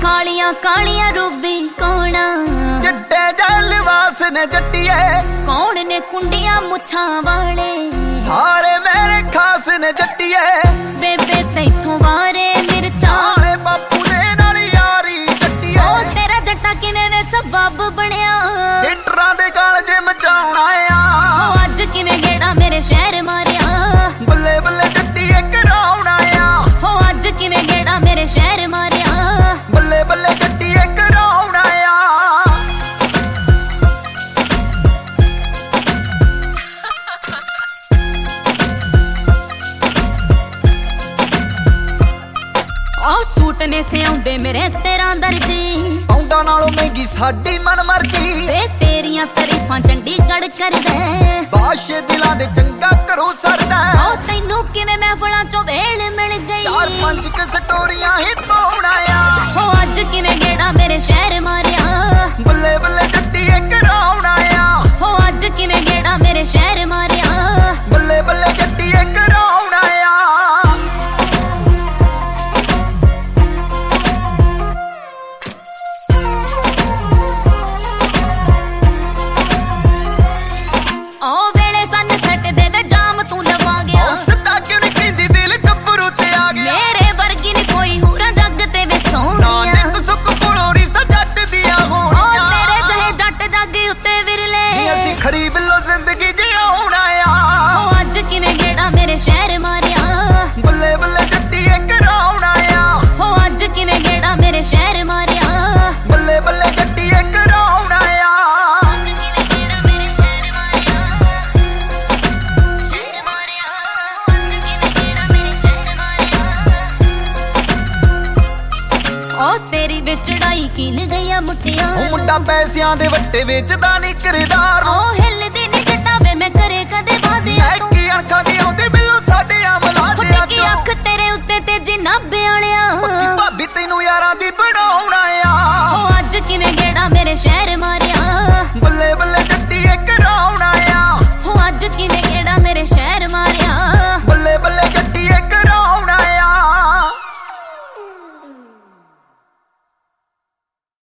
ਕਾਲੀਆਂ ਕਾਲੀਆਂ ਰੂਬੀ ਕੌਣ ਚਿੱਟੇ ਜਲ ਵਾਸ ਨੇ ਜੱਟੀਏ ਕੌਣ ਨੇ ਕੁੰਡੀਆਂ ਮੁੱਛਾਂ ਵਾਲੇ ਸਾਰੇ ਮੇਰੇ ਖਾਸ ਨੇ ਜੱਟੀਏ ਬੇਬੇ ਤੈਥੋਂ ਵਾਰੇ ਮਿਰਚਾਂ ਵਾਲੇ ਬਾਪੂ ਦੇ ਨਾਲ ਯਾਰੀ ਜੱਟੀਏ ਉਹ ਤੇਰਾ ਜੱਟਾ ਕਿਵੇਂ ਵੇ ਸਬੱਬ ਬਣਿਆ ਹਿੱਟਰਾਂ ਦੇ ਗਾਲ ਜੇ ਮਚਾਉਣਾ ਆ ਉਹ ਅੱਜ ਕਿਵੇਂ ਗੇੜਾ ਮੇਰੇ ਸ਼ਹਿਰ ਮਾਰਿਆ ਬੱਲੇ ਬੱਲੇ ਜੱਟੀਏ ਕਰਾਉਣਾ ਆ ਉਹ ਅੱਜ ਕਿਵੇਂ ਗੇੜਾ ਮੇਰੇ ਸ਼ਹਿਰ ਮਾਰਿਆ ਬੱਲੇ ਬੱਲੇ ਜੱਟੀਏ ਕਰਾਉਣਾ ਆ ਉਹ ਸੂਟ ਨੇ ਸਿਆਉਂਦੇ ਮੇਰੇ ਤੇਰਾ ਦਰਜੀ ਆਉਂਦਾ ਨਾਲੋਂ ਮਹਿੰਗੀ ਸਾਡੀ ਮਨ ਮਰਜੀ ਵੇ ਤੇਰੀਆਂ ਤਾਰੀਫਾਂ ਚੰਡੀਗੜ੍ਹ ਕਰਦਾ ਬਾਸ਼ੇ ਦਿਲਾਂ ਦੇ ਚੰਗਾ ਕਰੋ ਸਰਦਾ ਉਹ ਤੈਨੂੰ ਕਿਵੇਂ ਮਹਿਫਲਾਂ ਚੋਂ ਵੇਲ ਮਿਲ ਗਈ ਚਾਰ ਪੰਜ ਕ ਸਟੋਰੀਆਂ ਹੀ ਪਾਉਣਾ ਆ ਉਹ ਅੱਜ ਕਿਵੇਂ ਗੇੜਾ ਮੇਰੇ ਸ਼ਹਿਰ ਮਾਰਿਆ ਬੱਲੇ ਬੱਲੇ ਜੱਟੀਏ ਕਰਾਉਣਾ ਆ ਉਹ ਅੱਜ ਕਿਵੇਂ ਗੇੜਾ ਮੇਰੇ ਸ਼ਹਿਰ ਮਾਰਿਆ ਬੱਲੇ ਬੱਲੇ ਜੱਟੀਏ ਕਰਾਉਣਾ ਆ ਉਹ ਵੇਲੇ ਸਨ ਸੱਟ ਦੇ ਵੇ ਜਾਮ ਤੂੰ ਲਵਾ ਗਿਆ ਸਿੱਧਾ ਕਿਉਂ ਨਹੀਂ ਕਹਿੰਦੀ ਦਿਲ ਗੱਭਰੂ ਤੇ ਆ ਗਿਆ ਮੇਰੇ ਵਰਗੀ ਨੀ ਕੋਈ ਹੂਰਾ ਜੱਗ ਤੇ ਵੇ ਸੋਹਣੀਆਂ ਨਾਨਕ ਸੁੱਕ ਕੋਲੋਂ ਰਿਸ਼ਤਾ ਜੱਟ ਦੀਆਂ ਉਹ ਹੋਣੀਆਂ ਤੇਰੇ ਜਹੇ ਜੱਟ ਜੱਗ ਉੱਤੇ ਵਿਰਲੇ ਨੀ ਅਸੀਂ ਖਰੀਬ ਲੋ ਜ਼ਿੰਦਗੀ ਜਿਉਣਾ ਆ ਉਹ ਅੱਜ ਕਿਵੇਂ ਗੇੜਾ ਮੇਰੇ ਸ਼ਹਿਰ ਮਾਰਿਆ ਬੱਲੇ ਬੱਲੇ ਜੱਟੀਏ ਕਰਾਉਣਾ ਆ ਉਹ ਅੱਜ ਕਿਵੇਂ ਗੇੜਾ ਮੇਰੇ ਸ਼ਹਿਰ ਮਾਰਿਆ ਬੱਲੇ ਬੱਲੇ ਜੱਟੀਏ ਕਰਾਉਣਾ ਆ ਅੱਜ ਕਿਵੇਂ ਗੇੜਾ ਮੇਰੇ ਸ਼ਹਿਰ ਮਾਰਿਆ ਸ਼ਹਿਰ ਮਾਰਿਆ ਅੱਜ ਕਿਵੇਂ ਗੇੜਾ ਮੇਰੇ ਸ਼ਹਿਰ ਮਾਰਿਆ ਉਹ ਤੇਰੀ ਵਿੱਚ ਚੜਾਈ ਕੀਲ ਗਈਆਂ ਮੁੱਟੀਆਂ ਉਹ ਮੁੰਡਾ ਪੈਸਿਆਂ ਦੇ ਵੱਟੇ ਵੇਚਦਾ ਨਹੀਂ ਕਿਰਦਾਰ ਉਹ